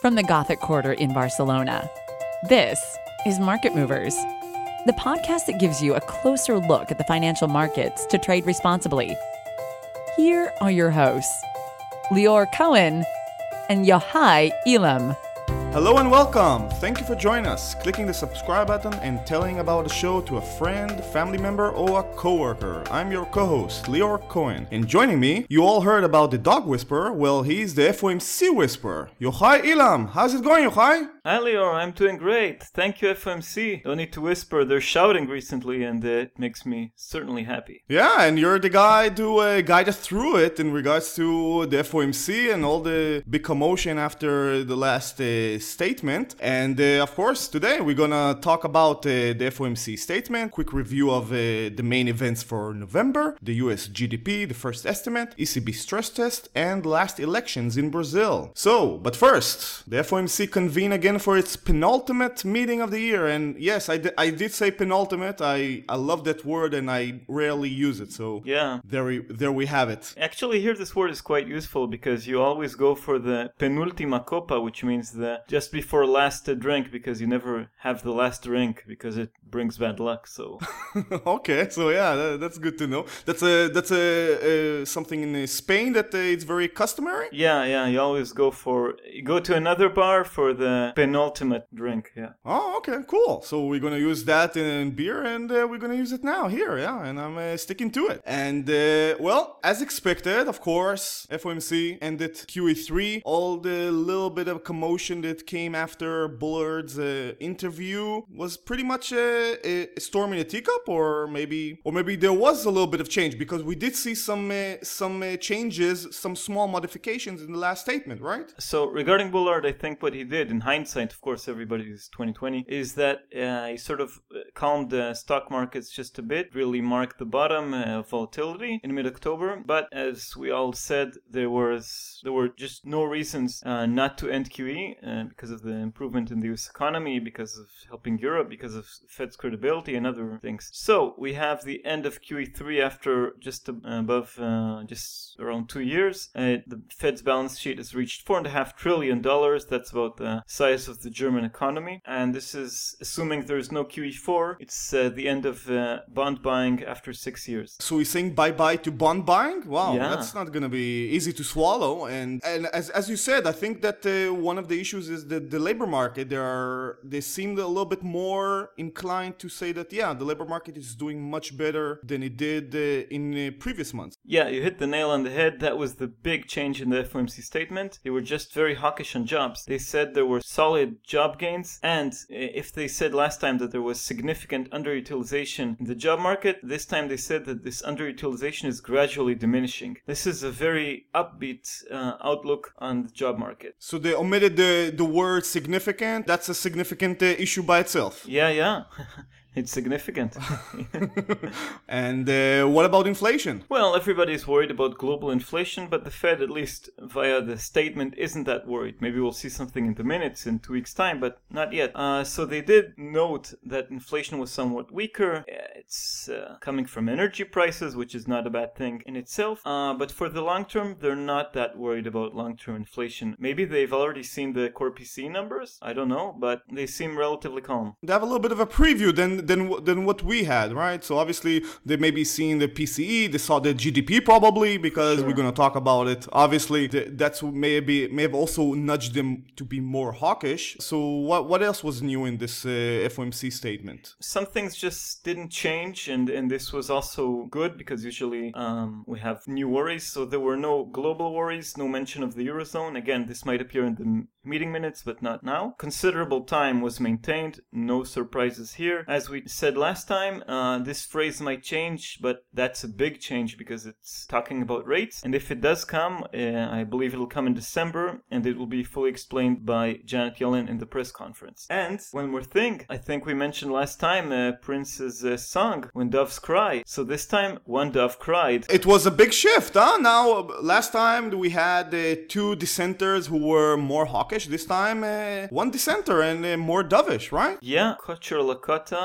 from the Gothic Quarter in Barcelona. This is Market Movers, the podcast that gives you a closer look at the financial markets to trade responsibly. Here are your hosts, Lior Cohen and Yochai Elam. Hello and welcome. Thank you for joining us, clicking the subscribe button and telling about the show to a friend, family member, or a coworker. I'm your co-host, Lior Cohen. And joining me, you all heard about the dog whisperer. Well, he's the FOMC whisperer, Yochai Elam. How's it going, Yochai? Hi Lior, I'm doing great. Thank you, FOMC. Don't need to whisper, they're shouting recently and it makes me certainly happy. Yeah, and you're the guy to guide us through it in regards to the FOMC and all the big commotion after the last statement. And of course, today we're gonna talk about the FOMC statement, quick review of the main events for November, the US GDP, the first estimate, ECB stress test, and last elections in Brazil. So, but first, the FOMC convened again for its penultimate meeting of the year. And yes, I did say penultimate. I love that word and I rarely use it. So yeah, there we have it. Actually, here this word is quite useful because you always go for the penultima copa, which means the just before last drink, because you never have the last drink because it brings bad luck. So okay, so yeah, that's good to know. That's a something in Spain that it's very customary. Yeah, you always go to another bar for the penultimate drink. Yeah. Oh, okay, cool. So we're gonna use that in beer, and we're gonna use it now here. Yeah, and I'm sticking to it. And well, as expected, of course, FOMC ended QE3. All the little bit of commotion that came after Bullard's interview was pretty much a storm in a teacup, or maybe there was a little bit of change, because we did see some changes, some small modifications in the last statement, right? So regarding Bullard, I think what he did in hindsight, of course, everybody's 2020, is that he sort of calmed the stock markets just a bit, really marked the bottom of volatility in mid-October. But as we all said, there were just no reasons not to end QE because of the improvement in the US economy, because of helping Europe, because of Fed's credibility and other things. So we have the end of QE3 after just around 2 years. The Fed's balance sheet has reached $4.5 trillion. That's about the size of the German economy. And this is assuming there's no QE4. It's the end of bond buying after 6 years. So we're saying bye-bye to bond buying? Wow, yeah. That's not going to be easy to swallow. And as you said, I think that one of the issues is the labor market. They seemed a little bit more inclined to say that, yeah, the labor market is doing much better than it did in previous months. Yeah, you hit the nail on the head. That was the big change in the FOMC statement. They were just very hawkish on jobs. They said there were solid job gains, and if they said last time that there was significant underutilization in the job market, this time they said that this underutilization is gradually diminishing. This is a very upbeat outlook on the job market. So they omitted the word significant. That's a significant issue by itself. Yeah. It's significant. And what about inflation? Well, everybody's worried about global inflation, but the Fed, at least via the statement, isn't that worried. Maybe we'll see something in the minutes in 2 weeks' time, but not yet. So they did note that inflation was somewhat weaker. It's coming from energy prices, which is not a bad thing in itself. But for the long term, they're not that worried about long-term inflation. Maybe they've already seen the core PCE numbers. I don't know, but they seem relatively calm. They have a little bit of a preview than what we had, right? So obviously they may be seeing the PCE, they saw the GDP probably, because we're going to talk about it. Obviously that's may have also nudged them to be more hawkish. So what else was new in this FOMC statement? Some things just didn't change, and this was also good because usually we have new worries. So there were no global worries, no mention of the Eurozone. Again, this might appear in the meeting minutes, but not now. Considerable time was maintained, no surprises here. As we said last time, this phrase might change, but that's a big change because it's talking about rates. And if it does come, I believe it'll come in December, and it will be fully explained by Janet Yellen in the press conference. And one more thing, I think we mentioned last time Prince's song, When Doves Cry. So this time, one dove cried. It was a big shift, huh? Now, last time we had two dissenters who were more hawkish. This time, one dissenter and more dovish, right? Yeah, Kocher Lakota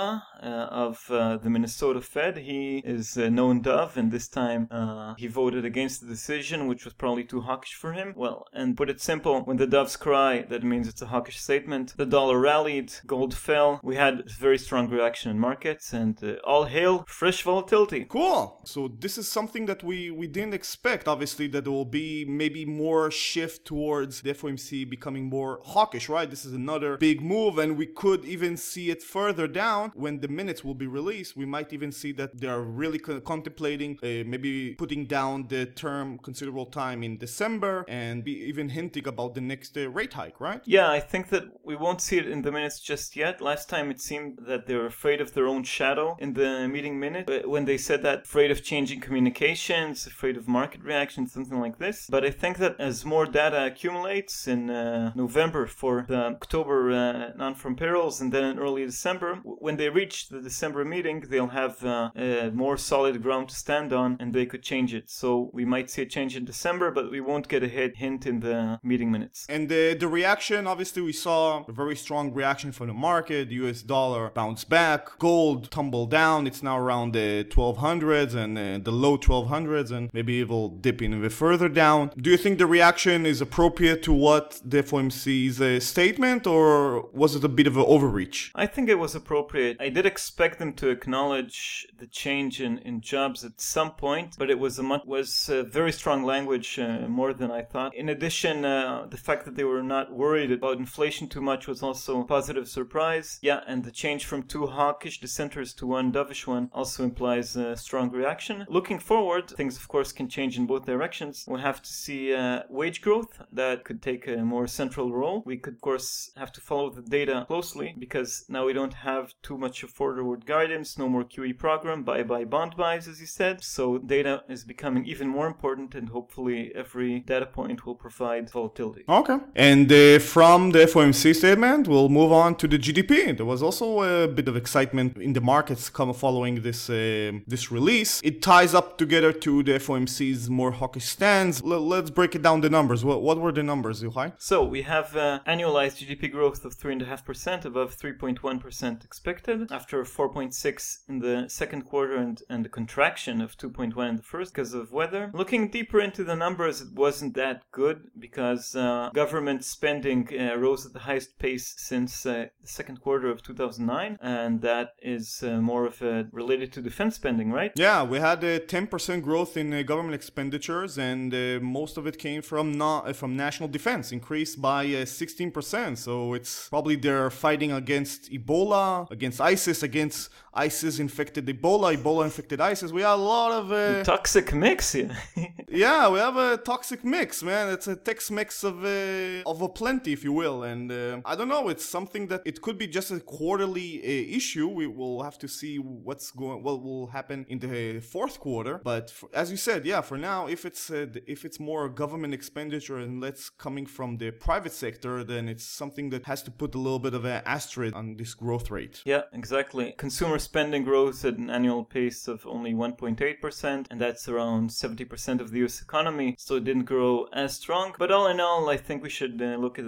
of the Minnesota Fed. He is a known dove, and this time he voted against the decision, which was probably too hawkish for him. Well, and put it simple, when the doves cry, that means it's a hawkish statement. The dollar rallied, gold fell. We had a very strong reaction in markets, and all hail fresh volatility. Cool. So this is something that we didn't expect, obviously, that there will be maybe more shift towards the FOMC becoming more hawkish, right? This is another big move, and we could even see it further down when the minutes will be released. We might even see that they are really contemplating maybe putting down the term considerable time in December and be even hinting about the next rate hike, right? Yeah, I think that we won't see it in the minutes just yet. Last time it seemed that they were afraid of their own shadow in the meeting minute when they said that, afraid of changing communications, afraid of market reactions, something like this. But I think that as more data accumulates in November for the October non-farm payrolls and then in early December, when they reach the December meeting, they'll have more solid ground to stand on and they could change it. So we might see a change in December, but we won't get a hint in the meeting minutes. And the reaction, obviously, we saw a very strong reaction from the market. The US dollar bounced back, gold tumbled down. It's now around the 1200s and the low 1200s, and maybe it will dip in a bit further down. Do you think the reaction is appropriate to what the FOMC's statement, or was it a bit of an overreach? I think it was appropriate. I did expect them to acknowledge the change in jobs at some point, but it was very strong language, more than I thought. In addition, the fact that they were not worried about inflation too much was also a positive surprise. Yeah, and the change from two hawkish dissenters to one dovish one also implies a strong reaction. Looking forward, things of course can change in both directions. We'll have to see wage growth. That could take a more central role. We could of course have to follow the data closely because now we don't have too much of forward guidance, no more QE program, bye-bye bond buys, as you said. So data is becoming even more important, and hopefully every data point will provide volatility. Okay. And from the FOMC statement, we'll move on to the GDP. There was also a bit of excitement in the markets following this release. It ties up together to the FOMC's more hawkish stance. Let's break it down, the numbers. What were the numbers, Yochai? So we have annualized GDP growth of 3.5%, above 3.1% expected, after 4.6 in the second quarter and a contraction of 2.1 in the first because of weather. Looking deeper into the numbers, it wasn't that good because government spending rose at the highest pace since the second quarter of 2009, and that is more of related to defense spending, right? Yeah, we had a 10% growth in government expenditures, and most of it came from national defense, increased by 16%. So it's probably they're fighting against Ebola, against ISIS, against ISIS-infected Ebola, Ebola-infected ISIS. We have a lot of... toxic mix, yeah. Yeah, we have a toxic mix, man. It's a Tex-Mex of a plenty, if you will. And I don't know, it's something that it could be just a quarterly issue. We will have to see what will happen in the fourth quarter. But as you said, yeah, for now, if it's more government expenditure and less coming from the private sector, then it's something that has to put a little bit of an asterisk on this growth rate. Yeah, exactly. Consumer spending grows at an annual pace of only 1.8%, and that's around 70% of the US economy, so it didn't grow as strong. But all in all, I think we should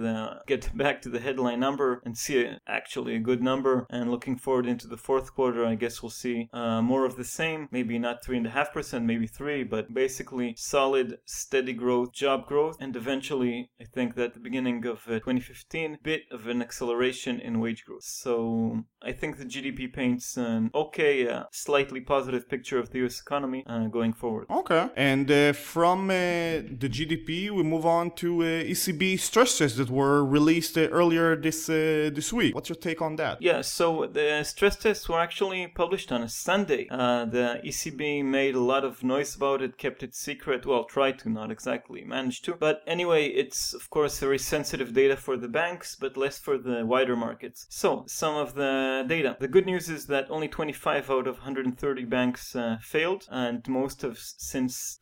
get back to the headline number and see actually a good number. And looking forward into the fourth quarter, I guess we'll see more of the same, maybe not 3.5%, maybe 3%, but basically solid, steady growth, job growth, and eventually, I think that the beginning of 2015, bit of an acceleration in wage growth. So I think the GDP paints an slightly positive picture of the US economy going forward. Okay. And from the GDP, we move on to ECB stress tests that were released earlier this week. What's your take on that? Yeah, so the stress tests were actually published on a Sunday. The ECB made a lot of noise about it, kept it secret. Well, tried to, not exactly managed to. But anyway, it's of course very sensitive data for the banks, but less for the wider markets. So, some of the data. The good news is that only 25 out of 130 banks failed, and most of since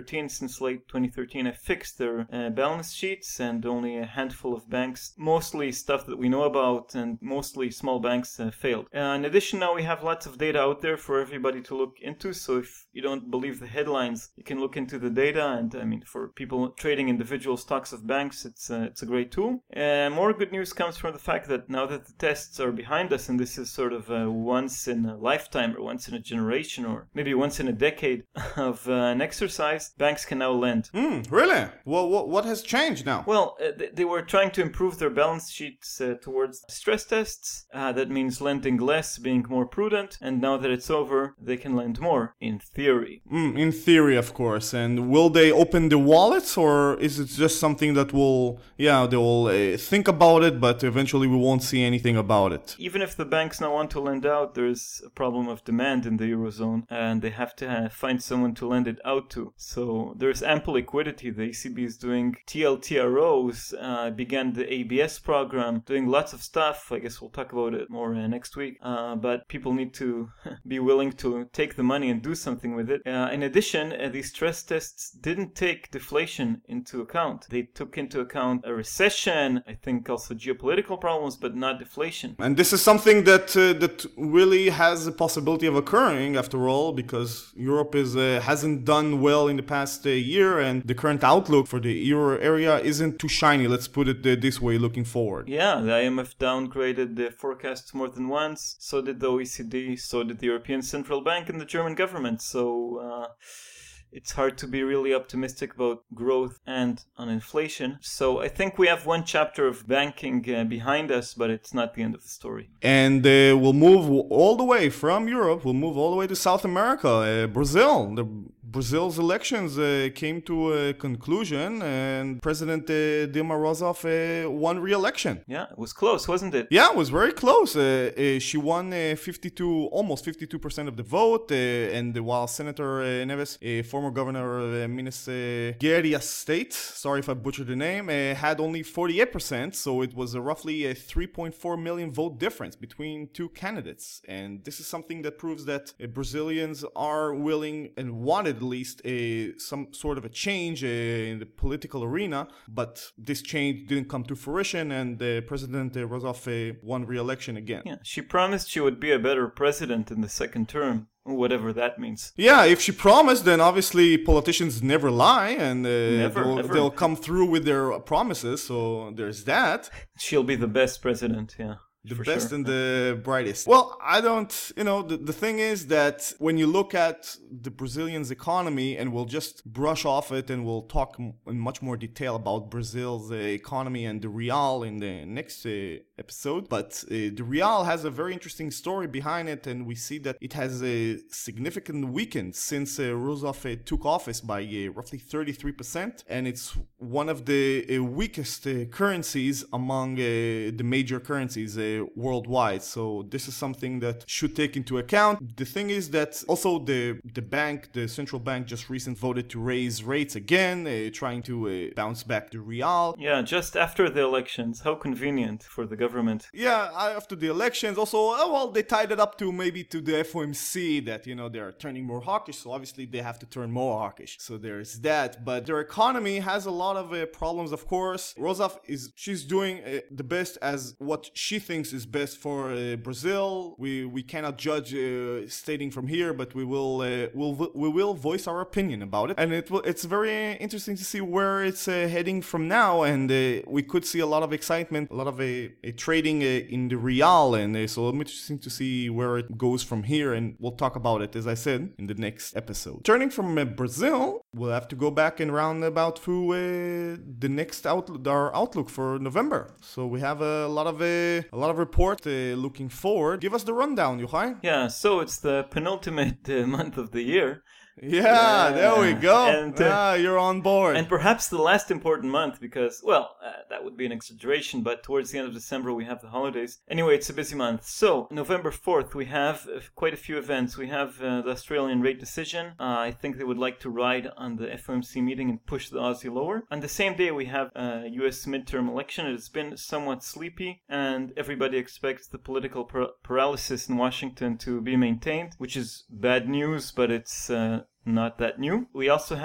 late 2013, have fixed their balance sheets, and only a handful of banks, mostly stuff that we know about, and mostly small banks failed. In addition, now we have lots of data out there for everybody to look into, so if you don't believe the headlines, you can look into the data, and I mean, for people trading individual stocks of banks, it's a great tool. More good news comes from the fact that now that the tests are behind us, and this is sort of of a once in a lifetime or once in a generation or maybe once in a decade of an exercise, banks can now lend. Really? Well, what has changed now? Well, they were trying to improve their balance sheets towards stress tests. That means lending less, being more prudent. And now that it's over, they can lend more, in theory. In theory, of course. And will they open the wallets, or is it just something that they will think about it, but eventually we won't see anything about it? Even if the banks now want to lend out, there's a problem of demand in the Eurozone, and they have to find someone to lend it out to. So there's ample liquidity. The ECB is doing TLTROs, began the ABS program, doing lots of stuff. I guess we'll talk about it more next week. But people need to be willing to take the money and do something with it. In addition, these stress tests didn't take deflation into account. They took into account a recession, I think also geopolitical problems, but not deflation. And this is something that really has a possibility of occurring, after all, because Europe hasn't done well in the past year, and the current outlook for the euro area isn't too shiny, let's put it this way, looking forward. Yeah, the IMF downgraded the forecasts more than once, so did the OECD, so did the European Central Bank and the German government, so it's hard to be really optimistic about growth and on inflation. So I think we have one chapter of banking behind us, but it's not the end of the story. And we'll move all the way from Europe, we'll move all the way to South America, Brazil. Brazil's elections came to a conclusion, and President Dilma Rousseff won re-election. Yeah, it was close, wasn't it? Yeah, it was very close. She won almost 52% of the vote, and while Senator Neves, former governor of Minas Gerais state, sorry if I butchered the name, had only 48%, so it was roughly a 3.4 million vote difference between two candidates. And this is something that proves that Brazilians are willing and wanted at least some sort of a change in the political arena, but this change didn't come to fruition, and President Rousseff won re-election again. Yeah, she promised she would be a better president in the second term. Whatever that means. Yeah, if she promised, then obviously politicians never lie, and they'll come through with their promises, so there's that. She'll be the best president, yeah. The best and the brightest. Well, the thing is that when you look at the Brazilian's economy, and we'll just brush off it and we'll talk in much more detail about Brazil's economy and the real in the next episode, but the real has a very interesting story behind it, and we see that it has significantly weakened since Rousseff took office by roughly 33%, and it's one of the weakest currencies among the major currencies worldwide. So this is something that should take into account. The thing is that also the central bank just recently voted to raise rates again, trying to bounce back the real. Yeah, just after the elections. How convenient for the government. Yeah, after the elections. Also, they tied it up to the FOMC that, they're turning more hawkish, so obviously they have to turn more hawkish. So there's that. But their economy has a lot of problems, of course. Rousseff she's doing the best as what she thinks is best for Brazil. We cannot judge stating from here, but we will voice our opinion about it, and it's very interesting to see where it's heading from now, and we could see a lot of excitement, a lot of a trading in the real, and so it'll be interesting to see where it goes from here, and we'll talk about it, as I said, in the next episode. Turning from Brazil, we'll have to go back and round about through the next our outlook for November. So we have a lot of report looking forward. Give us the rundown, Yochai. Yeah, so it's the penultimate month of the year. Yeah, there we go. And, you're on board. And perhaps the last important month because, that would be an exaggeration, but towards the end of December we have the holidays. Anyway, it's a busy month. So, November 4th, we have quite a few events. We have the Australian rate decision. I think they would like to ride on the FOMC meeting and push the Aussie lower. On the same day, we have a US midterm election. It has been somewhat sleepy, and everybody expects the political paralysis in Washington to be maintained, which is bad news, but it's not that new. We also have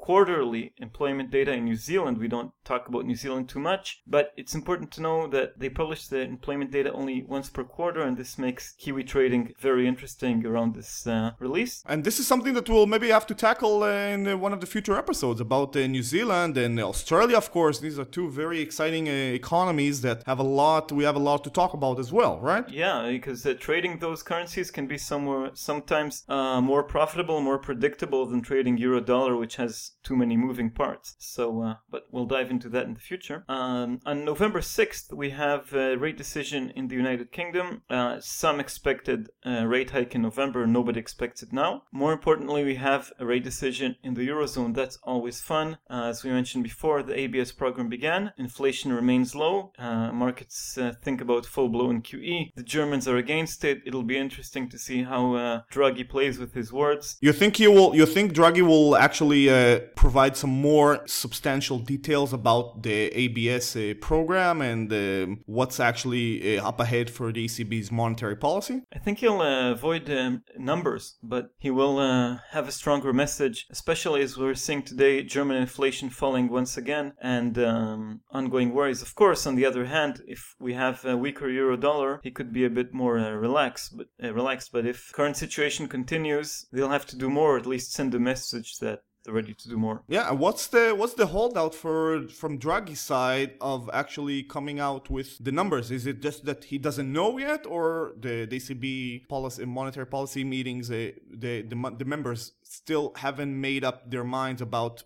quarterly employment data in New Zealand. We don't talk about New Zealand too much, but it's important to know that they publish the employment data only once per quarter, and this makes Kiwi trading very interesting around this release. And this is something that we'll maybe have to tackle in one of the future episodes about New Zealand and Australia, of course. These are two very exciting economies that we have a lot to talk about as well, right? Yeah, because trading those currencies can be sometimes more profitable, more predictable than trading euro-dollar, which has too many moving parts. So, but we'll dive into that in the future. On November 6th, we have a rate decision in the United Kingdom. Some expected rate hike in November. Nobody expects it now. More importantly, we have a rate decision in the Eurozone. That's always fun. As we mentioned before, the ABS program began. Inflation remains low. Markets think about full-blown QE. The Germans are against it. It'll be interesting to see how Draghi plays with his words. You think Draghi will actually provide some more substantial details about the ABS program and what's actually up ahead for the ECB's monetary policy? I think he'll avoid numbers, but he will have a stronger message, especially as we're seeing today German inflation falling once again and ongoing worries. Of course, on the other hand, if we have a weaker euro-dollar, he could be a bit more relaxed. But if current situation continues, they'll have to do more, at least send a message that they're ready to do more. Yeah, and what's the holdout from Draghi's side of actually coming out with the numbers? Is it just that he doesn't know yet, or the ECB monetary policy meetings, the members still haven't made up their minds about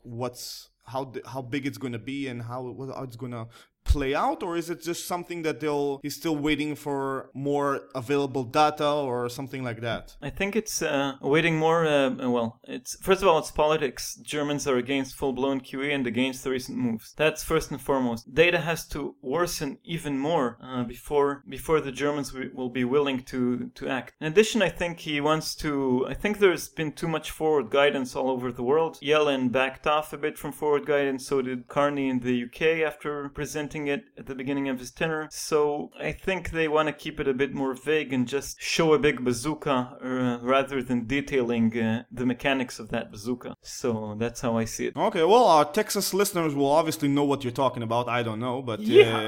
how big it's going to be and how it's going to play out, or is it just something that he's still waiting for more available data or something like that? I think it's waiting more. It's first of all, it's politics. Germans are against full-blown QE and against the recent moves. That's first and foremost. Data has to worsen even more before the Germans will be willing to act. In addition, I think there's been too much forward guidance all over the world. Yellen backed off a bit from forward guidance, so did Carney in the UK after presenting it at the beginning of his tenure. So I think they want to keep it a bit more vague and just show a big bazooka rather than detailing the mechanics of that bazooka. So that's how I see it. Okay, well, our Texas listeners will obviously know what you're talking about. I don't know, but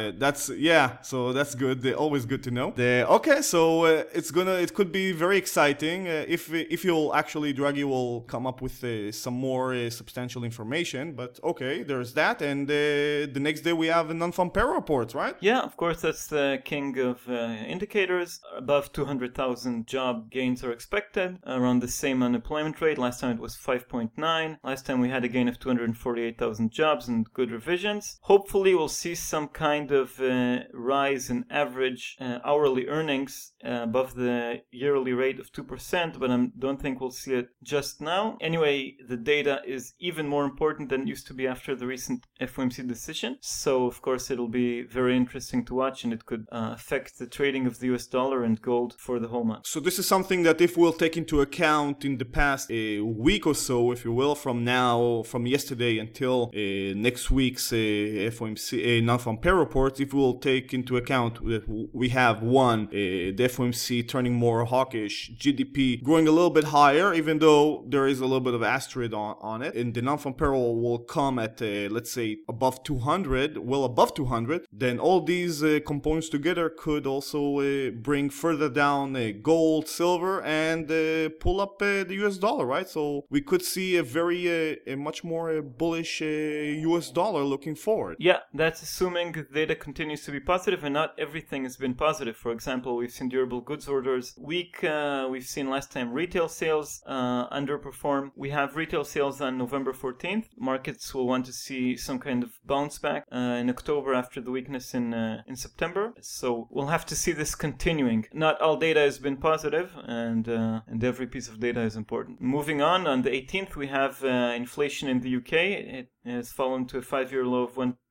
so that's good. They're always good to know. So it could be very exciting if Draghi will come up with some more substantial information. But okay, there's that, and the next day we have a non-farm payroll reports, right? Yeah, of course, that's the king of indicators. Above 200,000 job gains are expected, around the same unemployment rate. Last time it was 5.9. Last time we had a gain of 248,000 jobs and good revisions. Hopefully we'll see some kind of rise in average hourly earnings above the yearly rate of 2%, but I don't think we'll see it just now. Anyway, the data is even more important than it used to be after the recent FOMC decision. So, of course, it'll be very interesting to watch, and it could affect the trading of the US dollar and gold for the whole month. So this is something that if we'll take into account in the past week or so, if you will, from yesterday until next week's FOMC non-farm payroll reports, if we'll take into account that we have the FOMC turning more hawkish, GDP growing a little bit higher, even though there is a little bit of asterisk on it, and the non-farm payroll will come at, let's say, above 200, then all these components together could also bring further down gold, silver, and pull up the US dollar, right? So we could see a much more bullish US dollar looking forward. Yeah, that's assuming the data continues to be positive, and not everything has been positive. For example, we've seen durable goods orders weak. We've seen last time retail sales underperform. We have retail sales on November 14th. Markets will want to see some kind of bounce back in October after the weakness in September. So we'll have to see this continuing. Not all data has been positive, and every piece of data is important. Moving on the 18th, we have inflation in the UK. It has fallen to a 5-year low of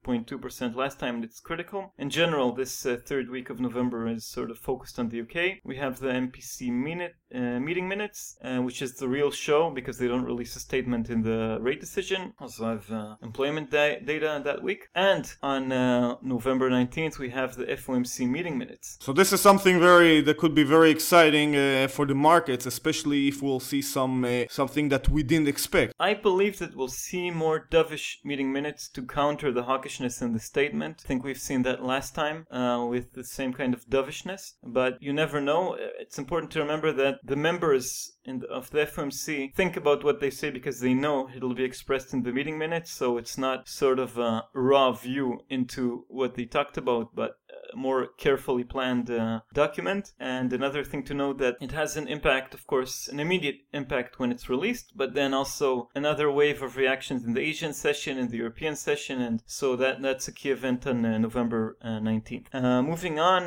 0.2% last time, and it's critical. In general, this third week of November is sort of focused on the UK. We have the MPC meeting minutes, which is the real show because they don't release a statement in the rate decision. Also have employment data that week. And on November 19th, we have the FOMC meeting minutes. So this is something that could be very exciting for the markets, especially if we'll see something that we didn't expect. I believe that we'll see more dovish meeting minutes to counter the hawkishness in the statement. I think we've seen that last time with the same kind of dovishness, but you never know. It's important to remember that the members of the FOMC think about what they say because they know it'll be expressed in the meeting minutes, so it's not sort of a raw view into what they talked about, but a more carefully planned document. And another thing to note that it has an impact, of course, an immediate impact when it's released, but then also another wave of reactions in the Asian session, in the European session, and so that's a key event on November 19th. Moving on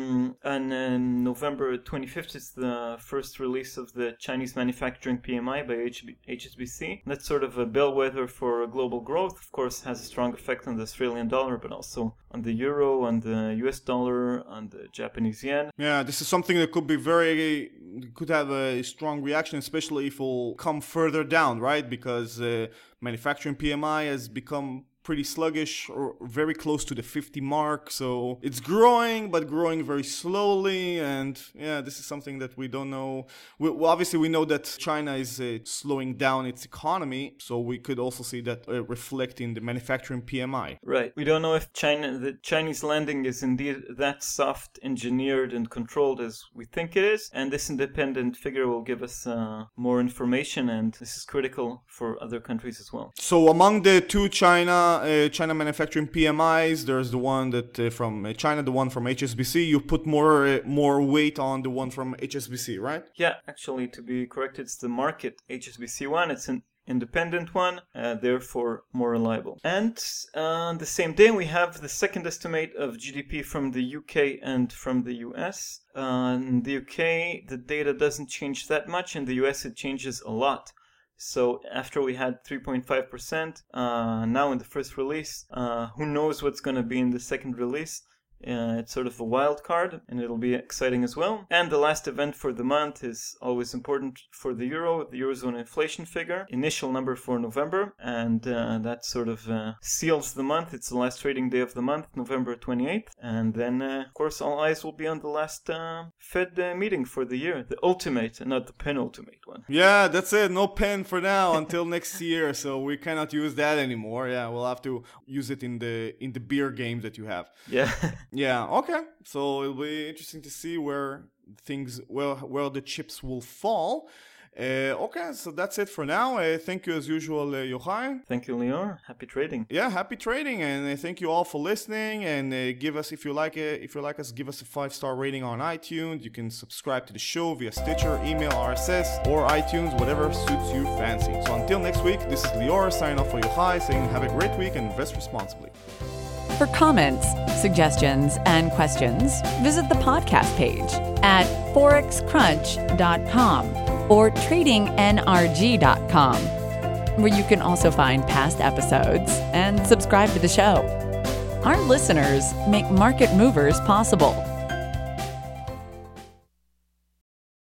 November 25th is the first release of the Chinese manufacturing PMI by HSBC. That's sort of a bellwether for global growth. Of course, has a strong effect on the Australian dollar, but also on the euro, on the US dollar, on the Japanese yen. Yeah, this is something that could have a strong reaction, especially if we'll come further down, right? Because manufacturing PMI has become pretty sluggish or very close to the 50 mark. So it's growing, but growing very slowly. And yeah, this is something that we don't know. Obviously, we know that China is slowing down its economy. So we could also see that reflect in the manufacturing PMI. Right. We don't know if the Chinese landing is indeed that soft, engineered, and controlled as we think it is. And this independent figure will give us more information. And this is critical for other countries as well. So among the two China manufacturing PMIs, there's the one that from China, the one from HSBC. You put more weight on the one from HSBC, right? Yeah, actually, to be correct, it's the market HSBC one. It's an independent one, therefore more reliable. And on the same day, we have the second estimate of GDP from the UK and from the US. In the UK, the data doesn't change that much. In the US, it changes a lot. So after we had 3.5%, now in the first release, who knows what's going to be in the second release? It's sort of a wild card, and it'll be exciting as well. And the last event for the month is always important for the euro, the Eurozone inflation figure, initial number for November, and that sort of seals the month. It's the last trading day of the month, November 28th. And then, of course, all eyes will be on the last Fed meeting for the year, the ultimate and not the penultimate one. Yeah, that's it. No pen for now until next year, so we cannot use that anymore. Yeah, we'll have to use it in the beer game that you have. Yeah. Yeah, okay. So it'll be interesting to see where the chips will fall. Okay, so that's it for now. Thank you as usual, Yochai. Thank you, Lior. Happy trading. Yeah, happy trading, and thank you all for listening. And give us, if you like us, give us a 5-star rating on iTunes. You can subscribe to the show via Stitcher, email, RSS, or iTunes, whatever suits you fancy. So until next week, this is Lior signing off for Yochai, saying have a great week and invest responsibly. For comments, suggestions, and questions, visit the podcast page at forexcrunch.com or tradingnrg.com, where you can also find past episodes and subscribe to the show. Our listeners make Market Movers possible.